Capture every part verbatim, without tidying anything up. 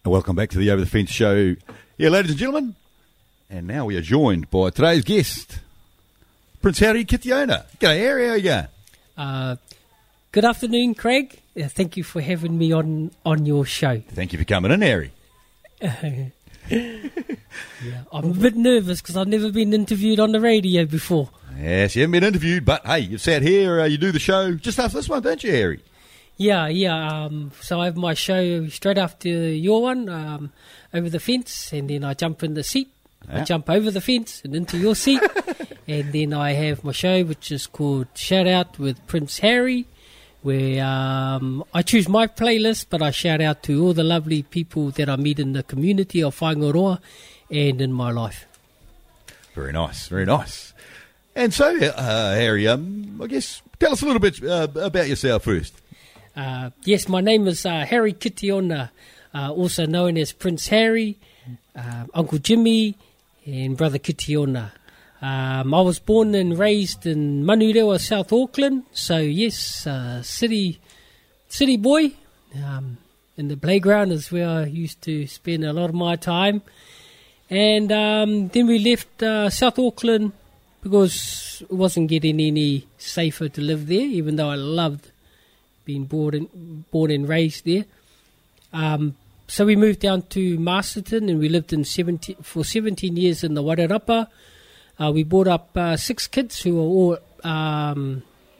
Welcome back to the Over the Fence show. Yeah, ladies and gentlemen. And now we are joined by today's guest, Prince Harry Kitiona. G'day, Harry. How are you going? Uh, good afternoon, Craig. Uh, thank you for having me on, on your show. Thank you for coming in, Harry. yeah, I'm a bit nervous because I've never been interviewed on the radio before. Yes, you haven't been interviewed, but hey, you've sat here, uh, you do the show just after this one, don't you, Harry? Yeah, yeah. Um, so I have my show straight after your one, um, Over the Fence, and then I jump in the seat. Yeah. I jump over the fence and into your seat. And then I have my show, which is called Shout Out with Prince Harry, where um, I choose my playlist, but I shout out to all the lovely people that I meet in the community of Whaingaroa and in my life. Very nice, very nice. And so, uh, Harry, um, I guess, tell us a little bit uh, about yourself first. Uh, yes, my name is uh, Harry Kitiona, uh, also known as Prince Harry, uh, Uncle Jimmy, and Brother Kitiona. Um, I was born and raised in Manurewa, South Auckland, so yes, uh, city city boy. Um, in the playground is where I used to spend a lot of my time. And um, then we left uh, South Auckland because it wasn't getting any safer to live there, even though I loved being born and, born and raised there. Um, so we moved down to Masterton, and we lived in seventeen, for seventeen years in the Wairarapa. Uh, we brought up uh, six kids who are all um,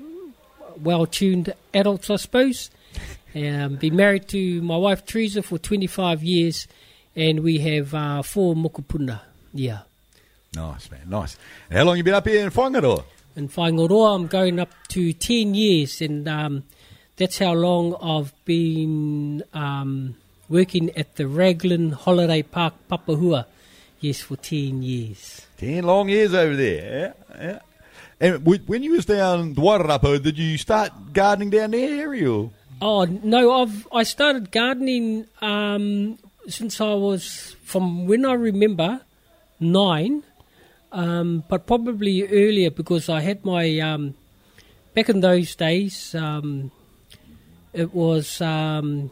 well-tuned adults, I suppose. Um, been married to my wife Teresa for twenty-five years, and we have uh, four mokopuna. Yeah. Nice, man, nice. How long have you been up here in Whangaroa? In Whangaroa, I'm going up to ten years, and um, that's how long I've been um, working at the Raglan Holiday Park, Papahua. Yes, for ten years. Ten long years over there, yeah, yeah. And w- when you was down the Wairarapa, did you start gardening down there, Harry, or? Oh, no, I've I started gardening um, since I was, from when I remember, nine, um, but probably earlier because I had my, um, back in those days, um, it was um,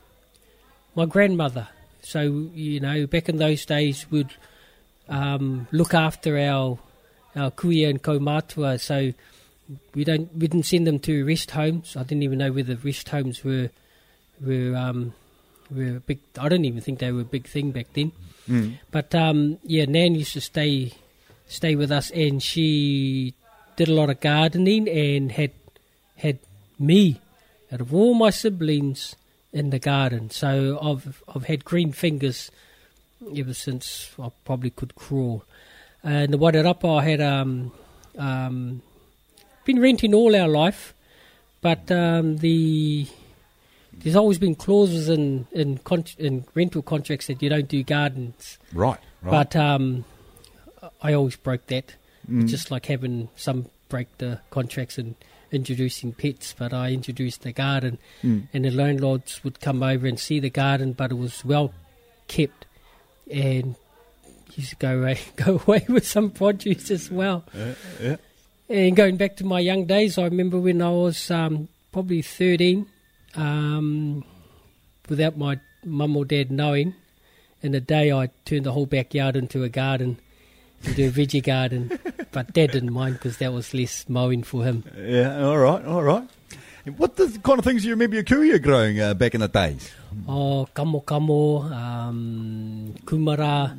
my grandmother. So, you know, back in those days, we'd um, look after our our kuia and kaumatua. So we don't we didn't send them to rest homes. I didn't even know whether rest homes were were um, were a big. I don't even think they were a big thing back then. Mm. But um, yeah, Nan used to stay stay with us, and she did a lot of gardening and had had me out of all my siblings in the garden. So I've I've had green fingers ever since I probably could crawl. And the Wairarapa, I had um, um, been renting all our life, but um, the there's always been clauses in in, con- in rental contracts that you don't do gardens. Right, right. But um, I always broke that. Mm. It's just like having some break the contracts and introducing pets, but I introduced the garden, mm. and the landlords would come over and see the garden, but it was well kept, and used to go away, go away with some produce as well. Uh, yeah. And going back to my young days, I remember when I was um, probably thirteen, um, without my mum or dad knowing, in a day I turned the whole backyard into a garden, into a veggie garden. But Dad didn't mind because that was less mowing for him. Yeah, all right, all right. And what the kind of things do you remember your kuia growing uh, back in the days? Oh, kamo kamo, um, kumara,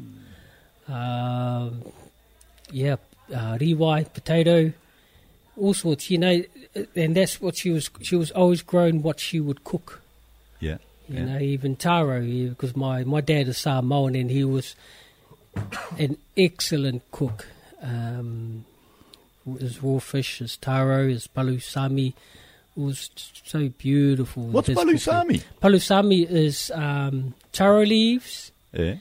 uh, yeah, uh, riwai, potato, all sorts, you know, and that's what she was, she was always growing what she would cook. Yeah. You yeah. know, even taro, because my, my dad is Samoan and he was an excellent cook. Um, his raw fish, his taro, his palusami was so beautiful. What's palusami? Palusami is um, taro leaves, yeah.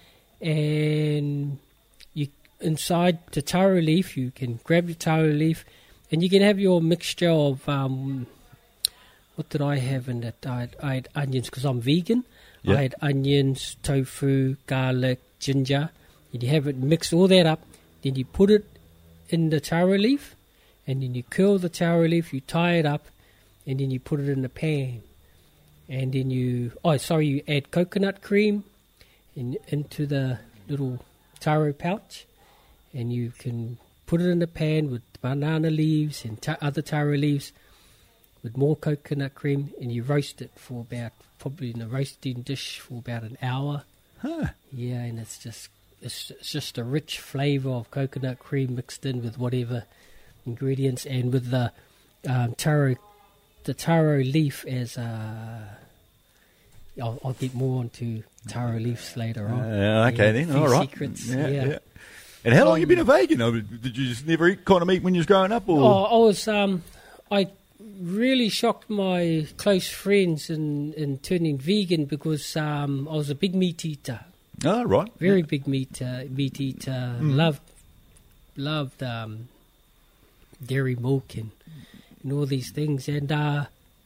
and you inside the taro leaf you can grab the taro leaf, and you can have your mixture of um, what did I have in that? I had, I had onions because I'm vegan. Yeah. I had onions, tofu, garlic, ginger. And you have it mix all that up. Then you put it in the taro leaf, and then you curl the taro leaf, you tie it up, and then you put it in the pan. And then you, oh, sorry, you add coconut cream, in, into the little taro pouch, and you can put it in a pan with banana leaves and ta- other taro leaves with more coconut cream, and you roast it for about, probably in a roasting dish for about an hour. Huh. Yeah, and it's just it's, it's just a rich flavour of coconut cream mixed in with whatever ingredients, and with the um, taro, the taro leaf as a. I'll, I'll get more onto taro leaves later on. Uh, okay, yeah, then. few All right. Secrets. Yeah, Yeah. yeah. And how long Um, you been a vegan? Or did you just never eat kind of meat when you was growing up? Or? Oh, I was. Um, I really shocked my close friends in, in turning vegan because um, I was a big meat eater, Oh, right. very big meat uh, meat eater. Mm. Loved loved um, dairy milk and, and all these things. And uh,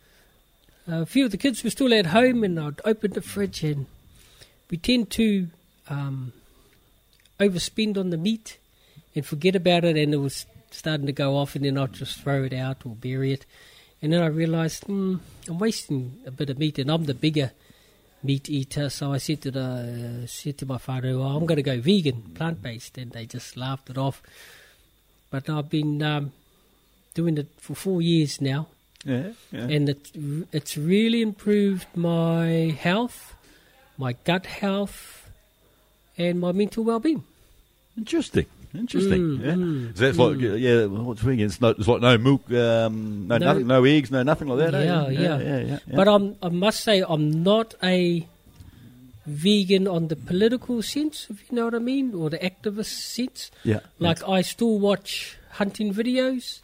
a few of the kids were still at home, and I'd open the fridge, and we tend to um, overspend on the meat and forget about it, and it was starting to go off, and then I'd just throw it out or bury it. And then I realised, hmm, I'm wasting a bit of meat, and I'm the bigger meat eater. So I said to the uh, said to my father, well, I'm going to go vegan, plant-based, and they just laughed it off. But I've been um, doing it for four years now, Yeah, yeah. and it, it's really improved my health, my gut health, and my mental well-being. Interesting. Interesting. Mm, yeah. mm, So that's like, yeah, what's vegan? It's, no, it's like no milk, um, no, No. nothing, no eggs, no nothing like that. eh? Yeah, yeah, yeah. yeah, yeah, yeah. But I'm, I must say, I'm not a vegan on the political sense, if you know what I mean, or the activist sense. yeah, Like, I still watch hunting videos.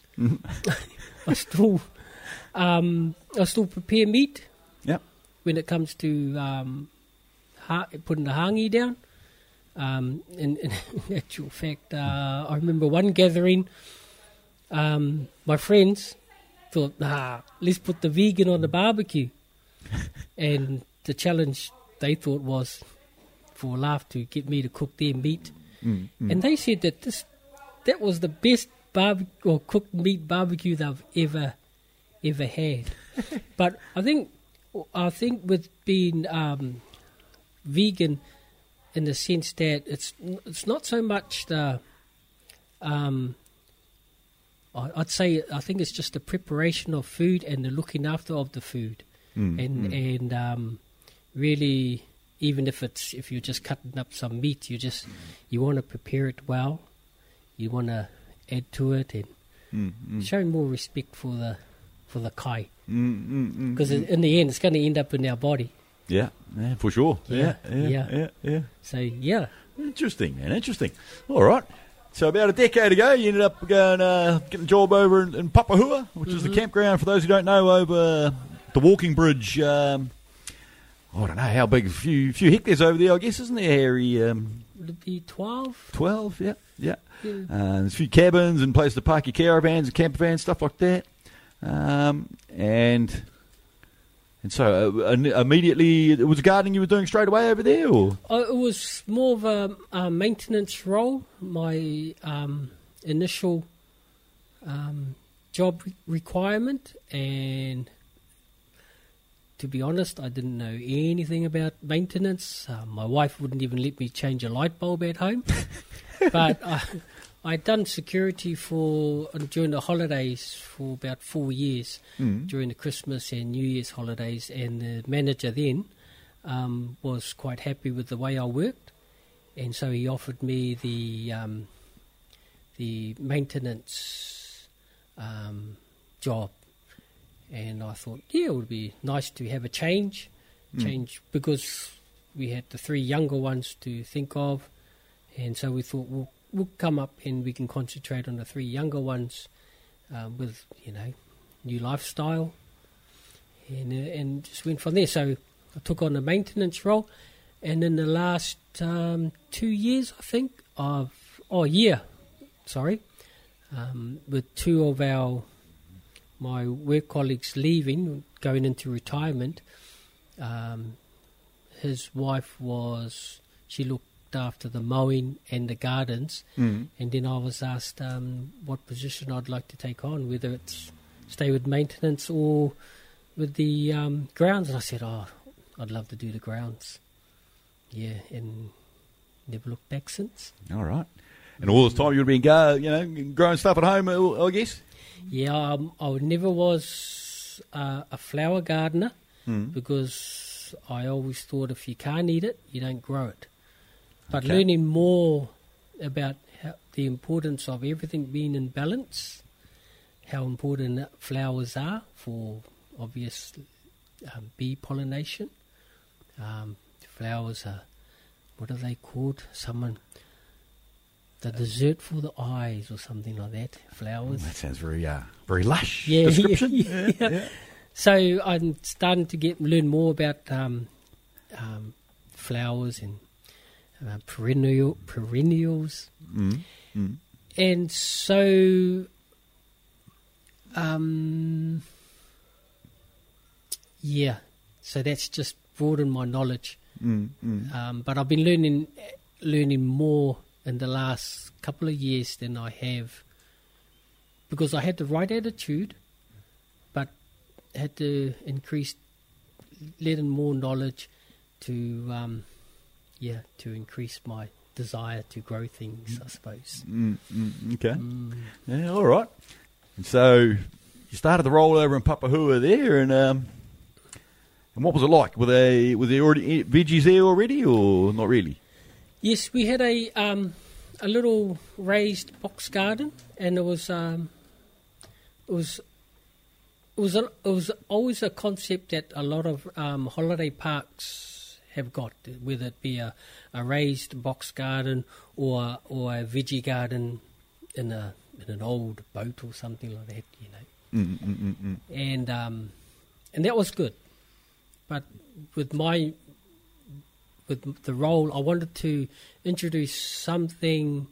I still, um, I still prepare meat. yeah. When it comes to um, ha- putting the hangi down. Um, in, in actual fact, uh, I remember one gathering. Um, my friends thought, "Nah, let's put the vegan on the barbecue," and the challenge they thought was for a laugh to get me to cook their meat. Mm, mm. And they said that this that was the best barbecue or cooked meat barbecue they've ever ever had. But I think I think with being um, vegan, in the sense that it's it's not so much the um, I- I'd say I think it's just the preparation of food and the looking after of the food, Mm, and mm. and um, really, even if it's if you're just cutting up some meat, you just you want to prepare it well, you want to add to it and Mm, mm. show more respect for the for the kai, Mm, mm, mm, because mm. in the end it's going to end up in our body. Yeah, yeah, for sure. Yeah, Yeah, yeah, yeah, yeah. yeah. So yeah, Interesting, man. Interesting. All right. So about a decade ago, you ended up going uh, getting a job over in, in Papahua, which is the Mhm. campground for those who don't know over the Walking Bridge. Um, I don't know how big, a few few hectares over there, I guess, isn't there, Harry? Um, would it be twelve? Twelve, yeah, yeah. Yeah. Uh, there's a few cabins and places to park your caravans and camper vans, stuff like that. Um, and and so uh, in- immediately, it was gardening you were doing straight away over there, or Uh, it was more of a, a maintenance role. My um, initial um, job re- requirement, and to be honest, I didn't know anything about maintenance. Uh, my wife wouldn't even let me change a light bulb at home. But I, I'd done security for uh, during the holidays for about four years. Mm. During the Christmas and New Year's holidays, and the manager then um, was quite happy with the way I worked, and so he offered me the um, the maintenance um, job, and I thought, yeah, it would be nice to have a change, Mm. change because we had the three younger ones to think of, and so we thought we'll we'll come up and we can concentrate on the three younger ones um, with you know. new lifestyle, and uh, and just went from there. So I took on a maintenance role, and in the last um, two years, I think, of oh year, sorry, um, with two of our my work colleagues leaving, going into retirement, um, his wife was she looked after the mowing and the gardens, Mm. and then I was asked um, what position I'd like to take on, whether it's stay with maintenance or with the um, grounds. And I said, oh, I'd love to do the grounds. yeah, and never looked back since. All right. And all this time you've been, go, you know, growing stuff at home, I I guess? Yeah, um, I never was uh, a flower gardener Mm. because I always thought if you can't eat it, you don't grow it. But Okay. learning more about how, the importance of everything being in balance, how important flowers are for obvious um, bee pollination. Um, flowers are, what are they called? Someone, the dessert for the eyes or something like that. Flowers. That sounds very, uh, very lush Yeah, description. yeah, yeah. yeah. yeah. So I'm starting to get learn more about um, um, flowers and uh, perennial perennials, Mm. Mm. and so um, yeah. So that's just broadened my knowledge. Mm. Mm. Um, but I've been learning learning more in the last couple of years than I have because I had the right attitude, but had to increase, let in more knowledge to, um, yeah, to increase my desire to grow things, I suppose. Mm. Mm. Okay. Mm. Yeah, all right. And so you started the roll over in Papahua there, and um, and what was it like? Were they were there already veggies there already, or not really? Yes, we had a um, a little raised box garden, and it was um, it was it was a, it was always a concept that a lot of um, holiday parks have got, whether it be a, a raised box garden or or a veggie garden in a in an old boat or something like that, you know. Mm. Mm. Mm. Mm. And um, and that was good, but with my with the role, I wanted to introduce something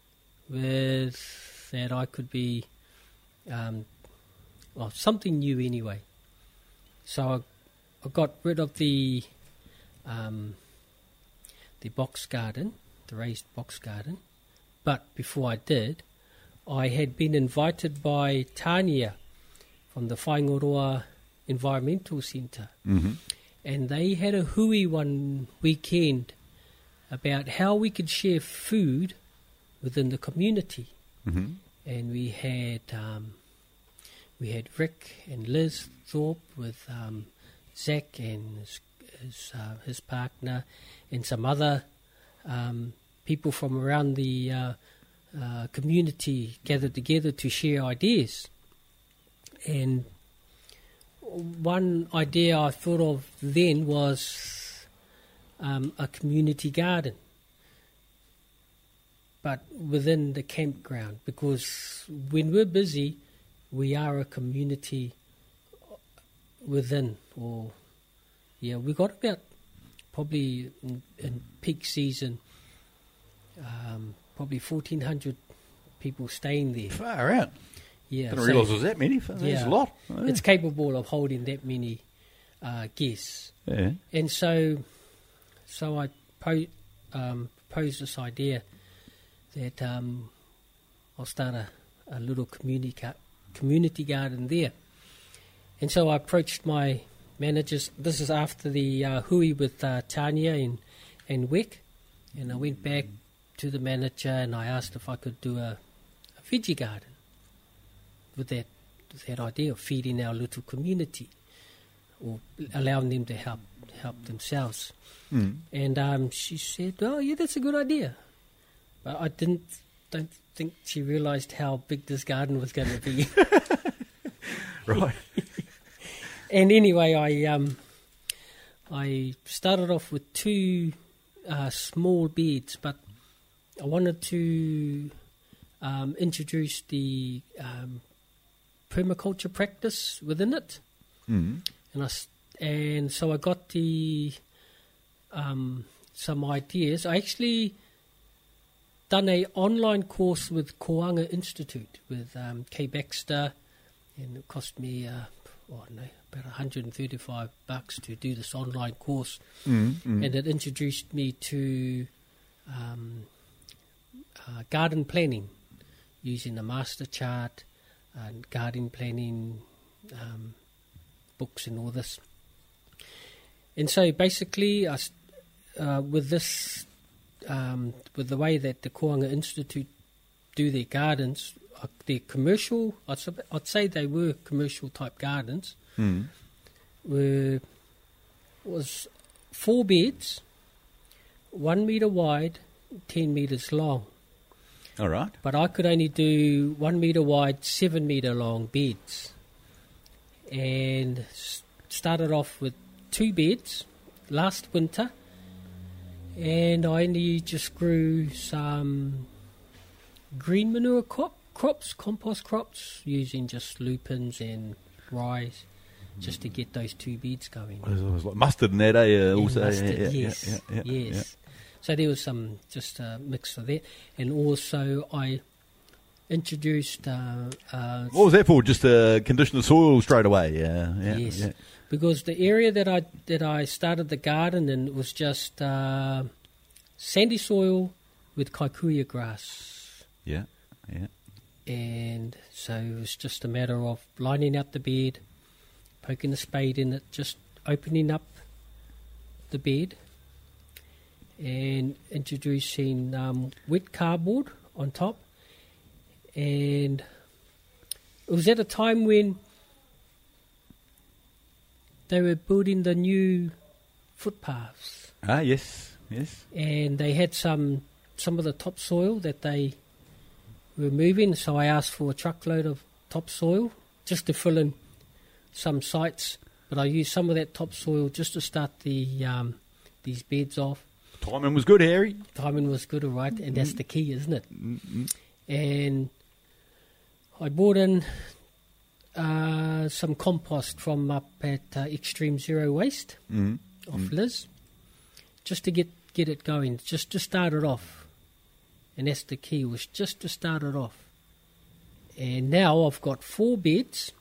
with that I could be, um, well, something new anyway. So I, I got rid of the um, the box garden, the raised box garden. But before I did, I had been invited by Tania from the Whaingaroa Environmental Centre. Mm-hmm. And they had a hui one weekend about how we could share food within the community. Mm-hmm. And we had um, we had Rick and Liz Thorpe with um, Zach and his his, uh, his partner and some other um, people from around the uh, uh, community gathered together to share ideas. And one idea I thought of then was um, a community garden, but within the campground, because when we're busy, we are a community within, or yeah, we got about probably in, in peak season, um, probably fourteen hundred people staying there. Far out. Yeah, Didn't so realise it was that many. That's yeah, a lot. Oh, it's capable of holding that many uh, guests. yeah. And so, so I po- um, proposed this idea that um, I'll start a, a little community ca- community garden there. And so I approached my managers. This is after the uh, hui with uh, Tania and and Wick, and I went back to the manager and I asked if I could do a, a veggie garden with that with that idea of feeding our little community, or allowing them to help help themselves. Mm. And um, she said, "Oh, yeah, that's a good idea." But I didn't don't think she realised how big this garden was going to be. Right. And anyway, I um, I started off with two uh, small beds, but I wanted to um, introduce the um, permaculture practice within it. Mm. And I s- and so I got the um, some ideas. I actually done a online course with Koanga Institute with um, Kay Baxter, and it cost me uh, oh, I don't know, about one hundred thirty-five bucks to do this online course, Mm. Mm. and it introduced me to um, uh, garden planning using a master chart and garden planning um, books and all this. And so basically I, s- uh, with this, um, with the way that the Koanga Institute do their gardens, uh, they're commercial. I'd, sub- I'd say they were commercial type gardens. Mm. Were was four beds, one metre wide, ten metres long. All right. But I could only do one metre wide, seven metre long beds. And s- started off with two beds last winter. And I only just grew some green manure crop, crops, compost crops, using just lupins and rye, just to get those two beds going. It was, it was like mustard in that, eh? Uh, also, Mustard, yeah, yeah, yes, yeah, yeah, yeah, yes. So there was some just a mix of that, and also I introduced. Uh, uh, What was that for? Just to condition the soil straight away. Yeah, yeah, yes, yeah. because the area that I that I started the garden in was just uh, sandy soil with kikuyu grass, Yeah, yeah. and so it was just a matter of lining out the bed, poking the spade in it, just opening up the bed, and introducing um, wet cardboard on top. And it was at a time when they were building the new footpaths, Ah, yes, yes. and they had some some of the topsoil that they were moving. So I asked for a truckload of topsoil just to fill in some sites, but I used some of that topsoil just to start the um, these beds off. Timing was good, Harry. Timing was good, all right, and that's the key, isn't it? Mm-hmm. And I brought in uh, some compost from up at uh, Extreme Zero Waste Mm-hmm. off Liz, just to get, get it going, just to start it off. And that's the key, was just to start it off. And now I've got four beds,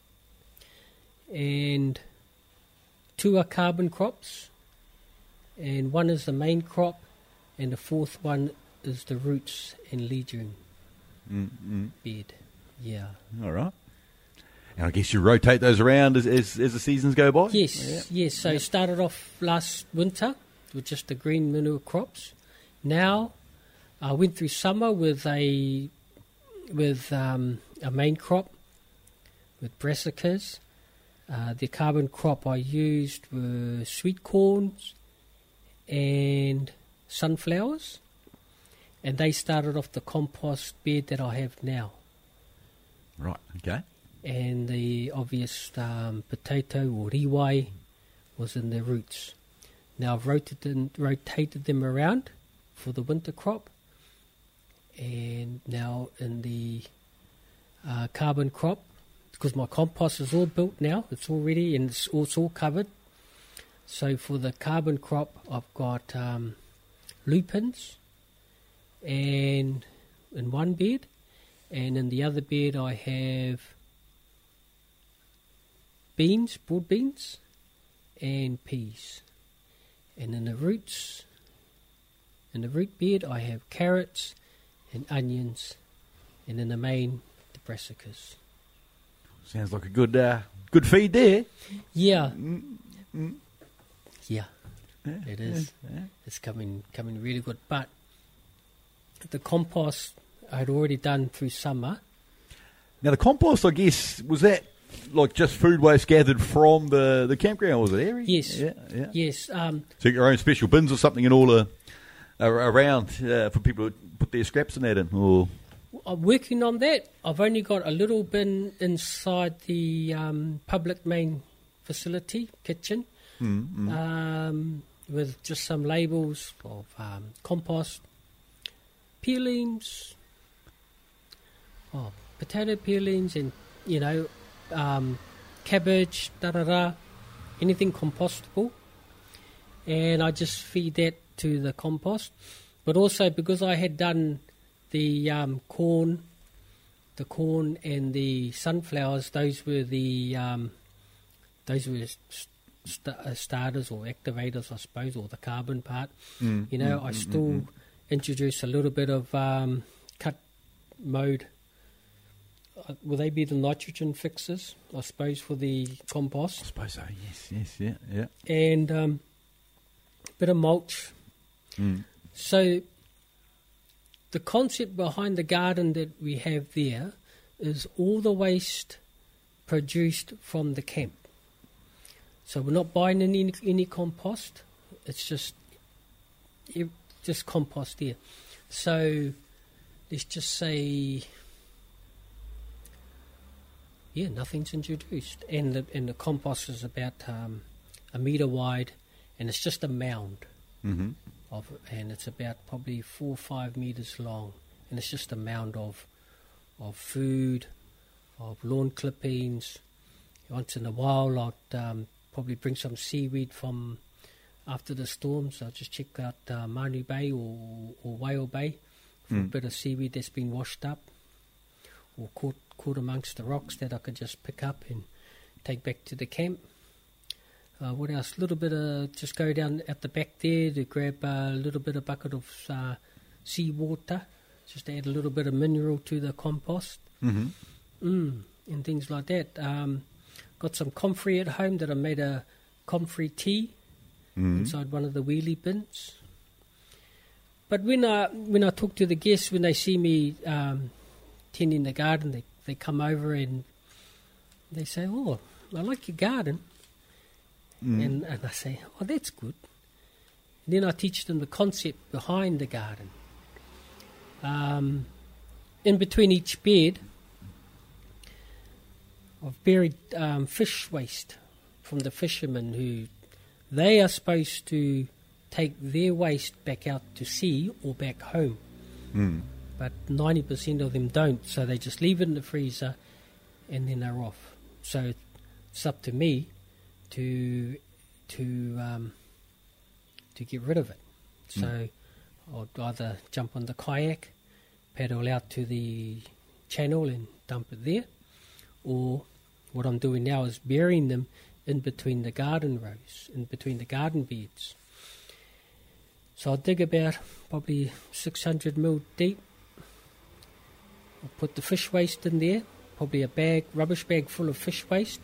and two are carbon crops, and one is the main crop, and the fourth one is the roots and legume Mm-hmm. bed. Yeah. All right. And I guess you rotate those around as as, as the seasons go by? Yes, Yeah. yes. So Yep. started off last winter with just the green manure crops. Now I went through summer with a with um, a main crop with brassicas. Uh, the carbon crop I used were sweet corns and sunflowers, and they started off the compost bed that I have now. Right, okay. And the obvious um, potato or riwai was in the roots. Now I've rotated, rotated them around for the winter crop, and now in the uh, carbon crop, because my compost is all built now, it's all ready and it's all, it's all covered. So for the carbon crop, I've got um, lupins, and in one bed, and in the other bed I have beans, broad beans, and peas. And in the roots, in the root bed, I have carrots and onions, and in the main, the brassicas. Sounds like a good uh, good feed there. Yeah, Mm-hmm. yeah, Yeah, it is. yeah. It's coming, coming really good. But the compost I'd already done through summer. Now the compost, I guess, was that like just food waste gathered from the, the campground, was it, Harry? Yes. Yeah, yeah. Yes, um, So you got your own special bins or something in all the, uh, around uh, for people to put their scraps in that in? Or I'm working on that. I've only got a little bin inside the um, public main facility kitchen mm, mm. um, with just some labels of um, compost, peelings, oh, potato peelings, and you know, um, cabbage, da da da, anything compostable, and I just feed that to the compost. But also because I had done the um, corn, the corn and the sunflowers, those were the um, those were st- uh, starters or activators, I suppose, or the carbon part. Mm, You know, mm, I mm, still mm, mm. introduce a little bit of um, cut mode. Uh, will they be the nitrogen fixers, I suppose, for the I compost? suppose so. Yes, yes, yeah, yeah. And um, bit of mulch. Mm. So the concept behind the garden that we have there is all the waste produced from the camp. So we're not buying any any compost. It's just it, just compost there. So let's just say, yeah, nothing's introduced, and the and the compost is about um, a metre wide, and it's just a mound Mm-hmm. of, and it's about probably four or five metres long, and it's just a mound of of food, of lawn clippings. Once in a while, I'd um, probably bring some seaweed from after the storms. I'll just check out uh, Manu Bay or, or Whale Bay for Mm. a bit of seaweed that's been washed up or caught, caught amongst the rocks that I could just pick up and take back to the camp. Uh, what else? A little bit of, just go down at the back there to grab a little bit of bucket of uh, seawater, just to add a little bit of mineral to the compost. Mm-hmm. Mm, and things like that. Um, got some comfrey at home that I made a comfrey tea Mm-hmm. inside one of the wheelie bins. But when I when I talk to the guests, when they see me um, tending the garden, they, they come over and they say, "Oh, I like your garden." Mm. And, and I say, "Oh, that's good." And then I teach them the concept behind the garden. Um, in between each bed, I've buried um, fish waste from the fishermen who they are supposed to take their waste back out to sea or back home. Mm. But ninety percent of them don't, so they just leave it in the freezer and then they're off. So it's up to me to to um, to get rid of it. So Mm. I'll either jump on the kayak, paddle out to the channel and dump it there, or what I'm doing now is burying them in between the garden rows, in between the garden beds. So I'll dig about probably six hundred mil deep. I'll put the fish waste in there, probably a bag, rubbish bag full of fish waste.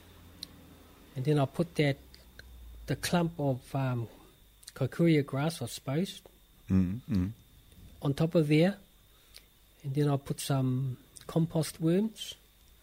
And then I'll put that, the clump of um, kikuyu grass, I suppose, Mm-hmm. on top of there. And then I'll put some compost worms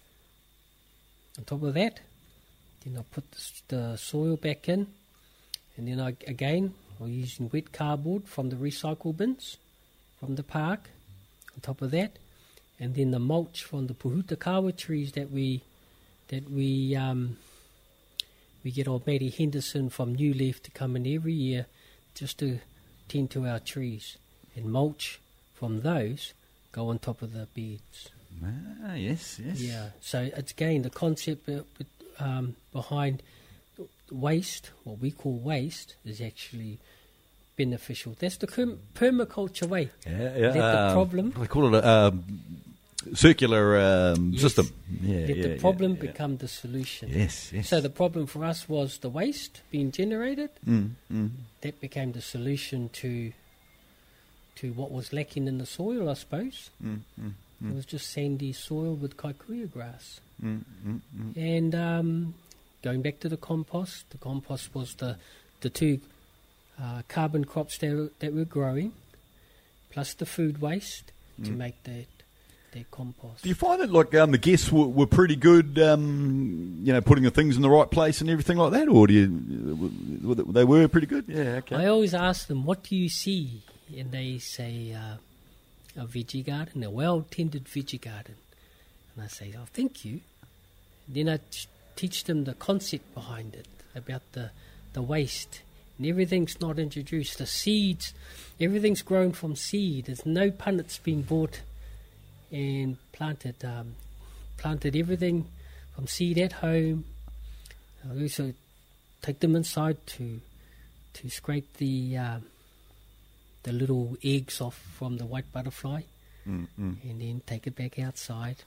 on top of that. Then I'll put the, the soil back in. And then I, again, I'm using wet cardboard from the recycle bins from the park on top of that. And then the mulch from the puhutakawa trees that we that we um, we get old Matty Henderson from New Leaf to come in every year just to tend to our trees. And mulch from those go on top of the beds. Ah, yes, yes. Yeah, so it's again the concept uh, um, behind waste, what we call waste, is actually beneficial. That's the perm- permaculture way. Yeah, yeah. Let the um, problem- They call it a um, circular um, Yes. system. Yeah, Let yeah, the problem yeah, yeah. become the solution. Yes, yes. So the problem for us was the waste being generated. Mm, mm. That became the solution to to what was lacking in the soil, I suppose. Mm, mm, It mm, was just sandy soil with kikuyu grass. mm, mm, mm. And um, going back to the compost, the compost was the the two uh, carbon crops that, were- that we're growing, plus the food waste to Mm. make that that compost. Do you find that like um, the guests were, were pretty good, um, you know, putting the things in the right place and everything like that, or do you? Were they were pretty good. Yeah. Okay. I always ask them, "What do you see?" And they say, uh, "A veggie garden, a well-tended veggie garden." And I say, "Oh, thank you." Then I t- teach them the concept behind it, about the the waste. And everything's not introduced. The seeds, everything's grown from seed. There's no punnets being bought and planted. Um, planted everything from seed at home. I also take them inside to to scrape the uh, the little eggs off from the white butterfly, Mm, mm. and then take it back outside.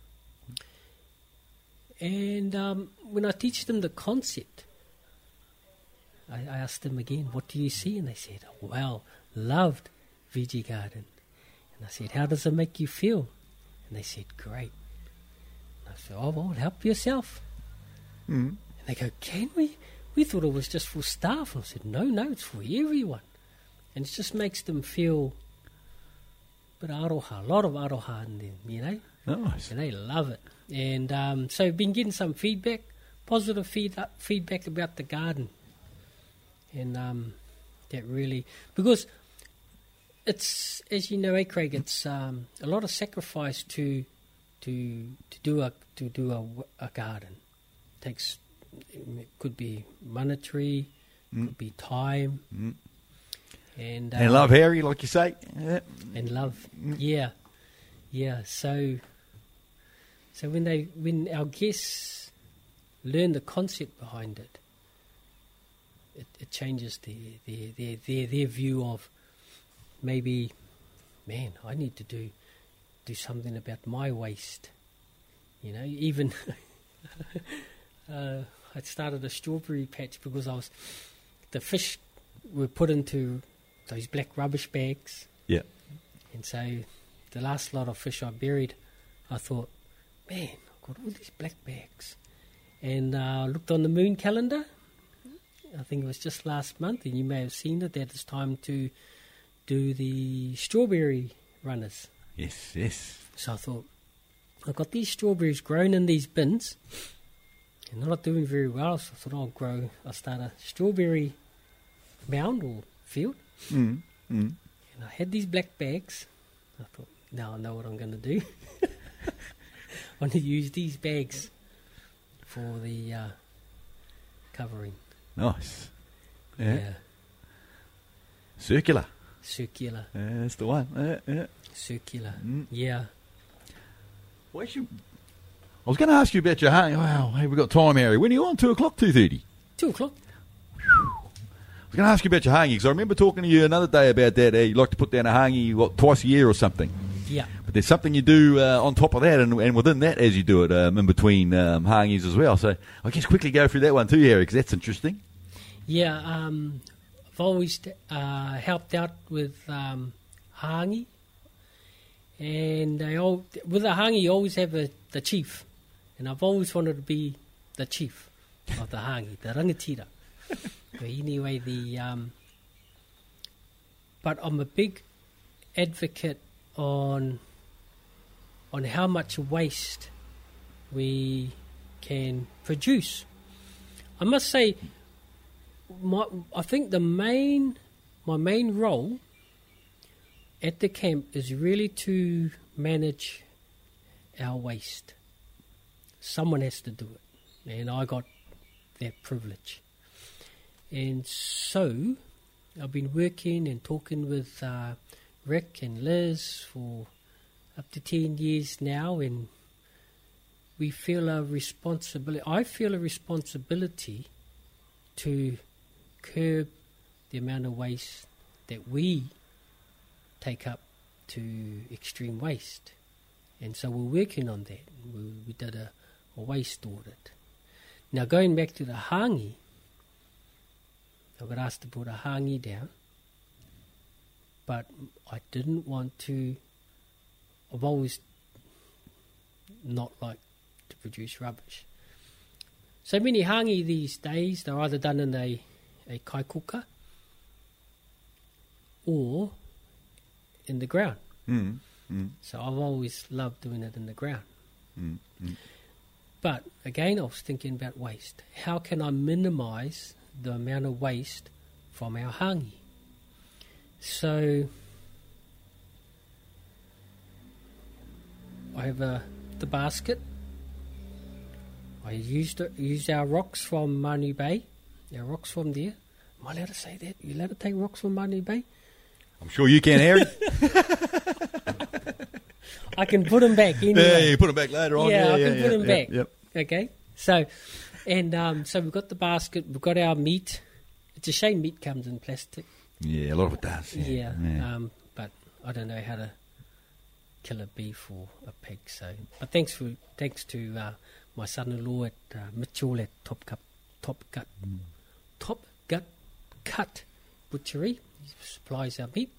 And um, when I teach them the concept, I, I asked them again, "What do you see?" And they said, "Well, loved veggie garden." And I said, "How does it make you feel?" And they said, "Great." And I said, "Oh, well, help yourself." Mm. And they go, "Can we? we thought it was just for staff. I said, no, no, it's for everyone. And it just makes them feel a bit aroha, a lot of aroha in them, you know. Nice. And they love it. And um, so I've been getting some feedback, positive feed, feedback about the garden. And um, that really, because it's, as you know, eh, Craig, it's um, a lot of sacrifice to to to do a to do a, a garden. It takes, it could be monetary, Mm. could be time, Mm. and And um, love Harry, like you say. Yeah. and love. Mm. Yeah, yeah. So, so when they when our guests learn the concept behind it, it, it changes their their, their their their view of maybe, man, I need to do do something about my waste. You know, even uh, I started a strawberry patch because I was the fish were put into those black rubbish bags. Yeah. And so the last lot of fish I buried, I thought, man, I've got all these black bags. And I uh, looked on the moon calendar. I think it was just last month, and you may have seen it, that it's time to do the strawberry runners. Yes, yes. So I thought, I've got these strawberries grown in these bins, and they're not doing very well, so I thought I'll grow, I'll start a strawberry mound or field. Mm. Mm. And I had these black bags. I thought, now I know what I'm going to do. I want to use these bags for the uh, covering. Nice. Yeah. Yeah. Circular. Circular. Yeah, that's the one. Yeah, yeah. Circular. Mm. Yeah. Well, you, I was going to ask you about your hang. Wow, hey, we've got time, Harry. When are you on? two o'clock, two thirty? Two o'clock. I was going to ask you about your hangi, because I remember talking to you another day about that. Uh, you like to put down a hangi, what, twice a year or something. Yeah. But there's something you do uh, on top of that and, and within that as you do it, um, in between um, hangis as well. So I guess quickly go through that one too, Harry, because that's interesting. Yeah. Um, I've always uh, helped out with um, hangi. And they all, with a hangi, you always have a, the chief. And I've always wanted to be the chief of the hangi, the rangatira. But anyway, the um, but I'm a big advocate on on how much waste we can produce. I must say, my I think the main my main role at the camp is really to manage our waste. Someone has to do it, and I got that privilege. And so I've been working and talking with uh, Rick and Liz for up to ten years now, and we feel a responsibility. I feel a responsibility to curb the amount of waste that we take up to extreme waste. And so we're working on that. We, we did a, a waste audit. Now going back to the hangi, I got asked to put a hangi down, but I didn't want to. I've always not liked to produce rubbish. So many hangi these days, they're either done in a, a kaikuka or in the ground. Mm. Mm. So I've always loved doing it in the ground. Mm. Mm. But again, I was thinking about waste. How can I minimise the amount of waste from our hangi? So I have a, the basket. I used it, used our rocks from Manu Bay. Our rocks from there. Am I allowed to say that? You allowed to take rocks from Manu Bay? I'm sure you can, Harry. I can put them back anyway. Yeah, you put them back later on. Yeah, Yeah, I yeah, can yeah, put them yeah, back. Yep. Okay, so and um, so we've got the basket. We've got our meat. It's a shame meat comes in plastic. Yeah, a lot of it does. Yeah. Yeah, yeah. Um, but I don't know how to kill a beef or a pig. So, but thanks for thanks to uh, my son-in-law at uh, Mitchell at Top Cut, Top Gut, Mm. Top Gut Cut Butchery. He supplies our meat.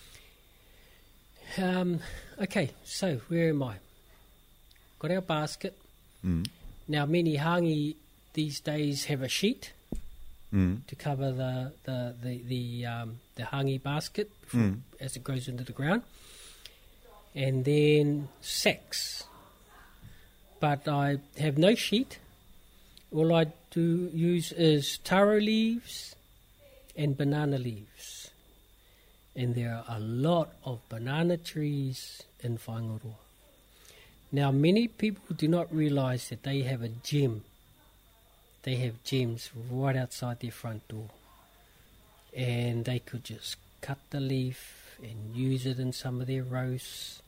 Um, okay, so where am I? Got our basket. Mm. Now, many hangi these days have a sheet Mm. to cover the the the the, um, the hangi basket before, Mm. as it goes into the ground, and then sacks. But I have no sheet. All I do use is taro leaves and banana leaves, and there are a lot of banana trees in Whaingaroa. Now, many people do not realise that they have a gem. They have gems right outside their front door. And they could just cut the leaf and use it in some of their roasts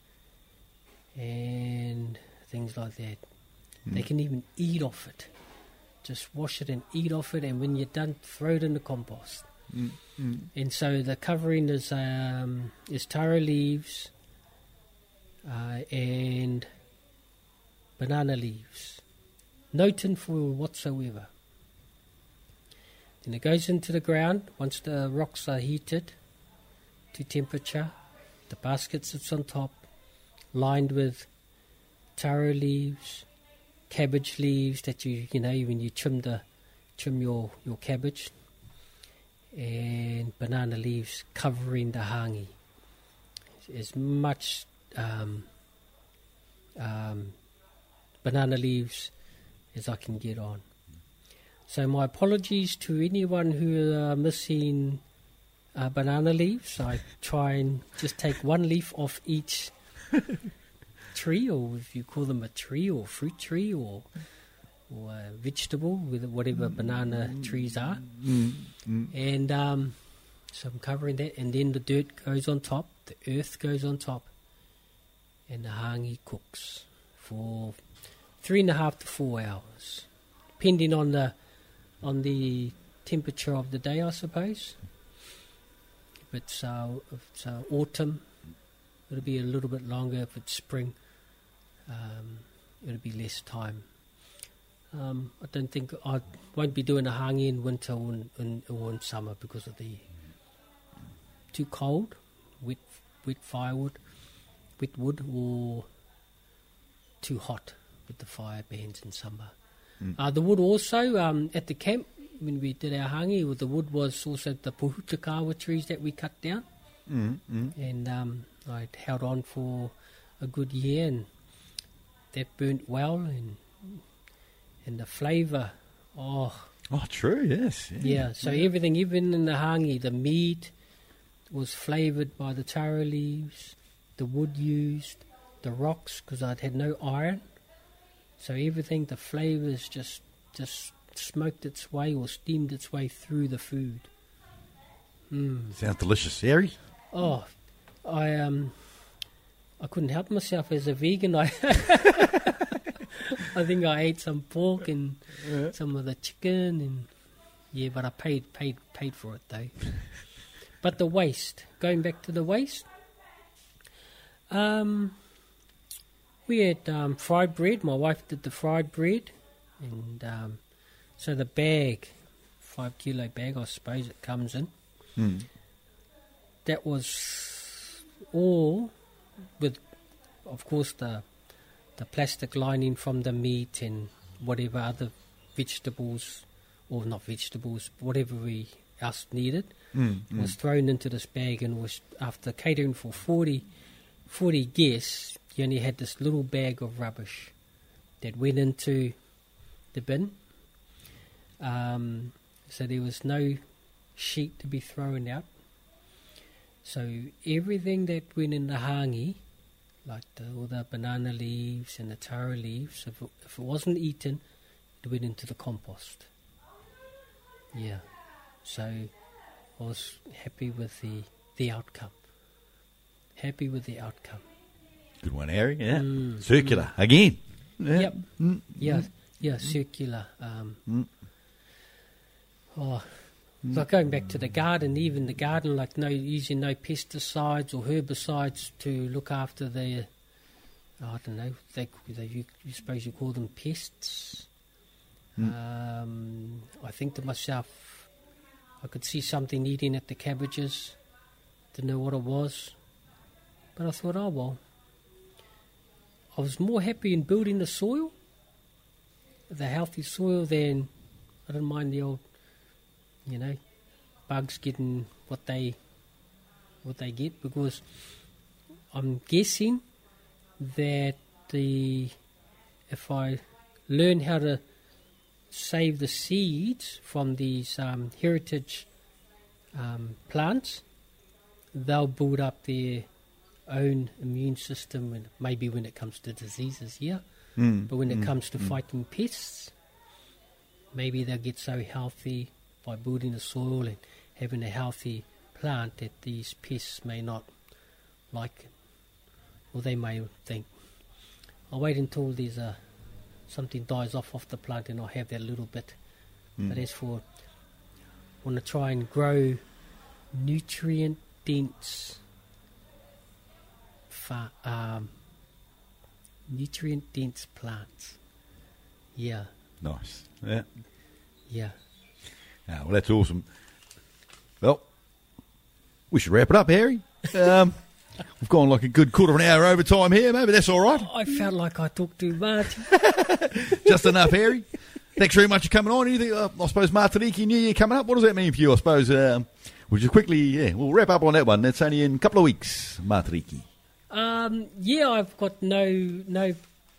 and things like that. Mm. They can even eat off it. Just wash it and eat off it, and when you're done, throw it in the compost. Mm. Mm. And so the covering is, um, is taro leaves uh, and banana leaves. No tinfoil whatsoever. Then it goes into the ground. Once the rocks are heated to temperature, the basket sits on top, lined with taro leaves, cabbage leaves that you you know when you trim the trim your, your cabbage, and banana leaves covering the hangi. As much um, um, banana leaves as I can get on. So my apologies to anyone who are missing uh, banana leaves. I try and just take one leaf off each tree, or if you call them a tree or fruit tree or or a vegetable, with whatever banana trees are. Mm. Mm. And um, so I'm covering that, and then the dirt goes on top, the earth goes on top, and the hangi cooks for three and a half to four hours, depending on the on the temperature of the day, I suppose. If it's, uh, if it's uh, autumn, it'll be a little bit longer. If it's spring, um, it'll be less time. Um, I don't think I won't be doing a hangi in winter or in, in, or in summer because of the too cold, wet, wet firewood, wet wood, or too hot with the fire bans in summer. Mm. Uh, the wood also, um, at the camp, when we did our hangi, the wood was also the puhutakawa trees that we cut down. Mm. Mm. And um, I held on for a good year, and that burnt well, and and the flavour, oh. Oh, true, yes. Yeah, yeah so yeah. everything, even in the hangi, the meat was flavoured by the taro leaves, the wood used, the rocks, because I'd had no iron. So everything, the flavours just just smoked its way or steamed its way through the food. Mm. Sounds delicious. Harry? Oh, I um, I couldn't help myself as a vegan. I I think I ate some pork and yeah. some of the chicken, and yeah, but I paid paid paid for it though. But the waste, going back to the waste, um. We had um, fried bread. My wife did the fried bread, and um, so the bag, five kilo bag, I suppose it comes in. Mm. That was all with, of course, the the plastic lining from the meat and whatever other vegetables, or not vegetables, whatever we else needed, mm, was mm. thrown into this bag, and was after catering for forty, forty guests. You only had this little bag of rubbish that went into the bin. Um, so there was no sheet to be thrown out. So everything that went in the hangi, like the, all the banana leaves and the taro leaves, if it, if it wasn't eaten, it went into the compost. Yeah. So I was happy with the, the outcome. Happy with the outcome. Good one, Harry. Yeah. Mm, circular. Mm. Again. Yeah. Yep. Mm. Yeah. Mm. Yeah, circular. Um, mm. Oh, like going back to the garden, even the garden, like no using no pesticides or herbicides to look after the, I don't know, they, they you, you suppose you call them pests. Mm. Um, I think to myself, I could see something eating at the cabbages. Didn't know what it was. But I thought, oh well. I was more happy in building the soil, the healthy soil, than I didn't mind the old you know, bugs getting what they what they get, because I'm guessing that the if I learn how to save the seeds from these um, heritage um, plants, they'll build up their own immune system, and maybe when it comes to diseases, yeah. Mm. But when it mm. comes to mm. fighting pests, maybe they'll get so healthy by building the soil and having a healthy plant that these pests may not like it. Or they may think, I'll wait until there's a, something dies off off the plant and I'll have that little bit. Mm. But as for, I want to try and grow nutrient-dense fa- um, nutrient-dense plants. Yeah, Nice. Yeah. yeah. Ah, well, that's awesome. Well, we should wrap it up, Harry. Um, we've gone like a good quarter of an hour overtime here. Maybe that's all right. I felt like I talked too much. Just enough, Harry. Thanks very much for coming on. Anything, uh, I suppose, Matariki New Year coming up. What does that mean for you, I suppose? Um, we'll just quickly, yeah, we'll wrap up on that one. That's only in a couple of weeks, Matariki. Um, yeah, I've got no no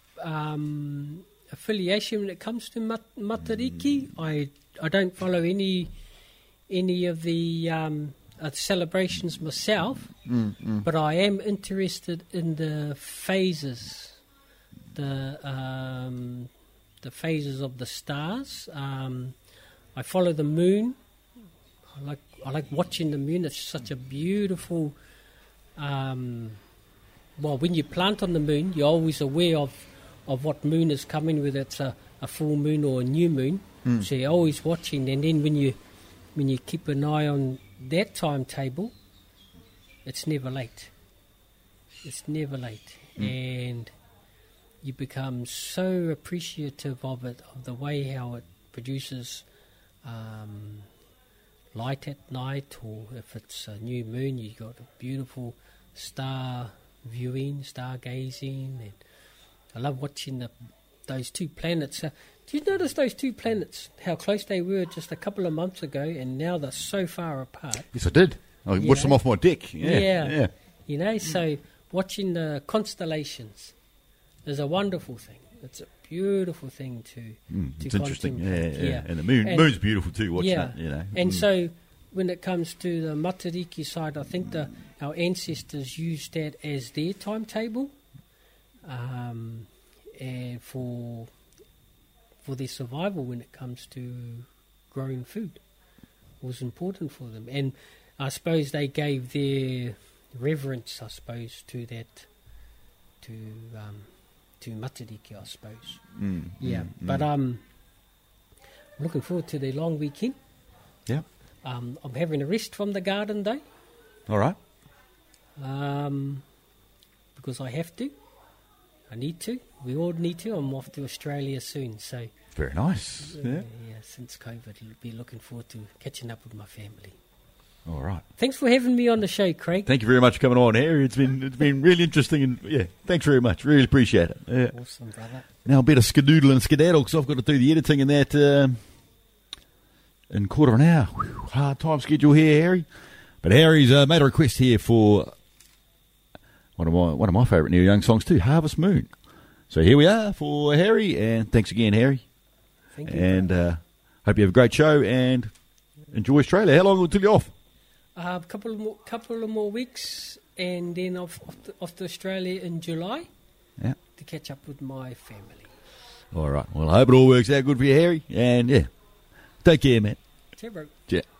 um, affiliation when it comes to mat- Matariki. Mm. I I don't follow any any of the um, uh, celebrations myself, Mm, mm. but I am interested in the phases, the um, the phases of the stars. Um, I follow the moon. I like I like watching the moon. It's such a beautiful. Um, well, when you plant on the moon, you're always aware of, of what moon is coming, whether it's a, a full moon or a new moon. Mm. So you're always watching, and then when you when you keep an eye on that timetable, it's never late. It's never late, Mm. and you become so appreciative of it, of the way how it produces um, light at night, or if it's a new moon, you got a beautiful star viewing, stargazing, and I love watching the those two planets. Uh, do you notice those two planets, how close they were just a couple of months ago, and now they're so far apart? Yes, I did. I Yeah. watched them off my deck. Yeah. Yeah. yeah. You know, so watching the constellations is a wonderful thing. It's a beautiful thing to Mm, to it's interesting. Yeah, contemplate. yeah, Yeah. And the moon, And- moon's beautiful too. Watching yeah. it, you know. And Mm. so when it comes to the Matariki side, I think the our ancestors used that as their timetable, um, and for for their survival when it comes to growing food, it was important for them. And I suppose they gave their reverence, I suppose, to that, to um, to Matariki, I suppose. Mm, Yeah, mm, but mm. um, I'm looking forward to the long weekend. yeah. Um, I'm having a rest from the garden day, All right. um, because I have to. I need to. We all need to. I'm off to Australia soon, so Very nice. uh, Yeah. yeah, since COVID, I'll be looking forward to catching up with my family. All right. Thanks for having me on the show, Craig. Thank you very much for coming on, Harry. It's been it's been really interesting, and yeah, thanks very much. Really appreciate it. Yeah. Awesome, brother. Now a bit of skadoodle and skedaddle because I've got to do the editing and that um, in quarter of an hour. Whew, hard time schedule here, Harry. But Harry's uh, made a request here for one of my one of my favourite Neil Young songs too, Harvest Moon. So here we are for Harry, and thanks again, Harry. Thank you. And uh, hope you have a great show and enjoy Australia. How long until you're off? A uh, couple of more, couple of more weeks, and then off off to, off to Australia in July Yeah. to catch up with my family. All right. Well, I hope it all works out good for you, Harry. And yeah, take care, man. Cheers, bro. Yeah.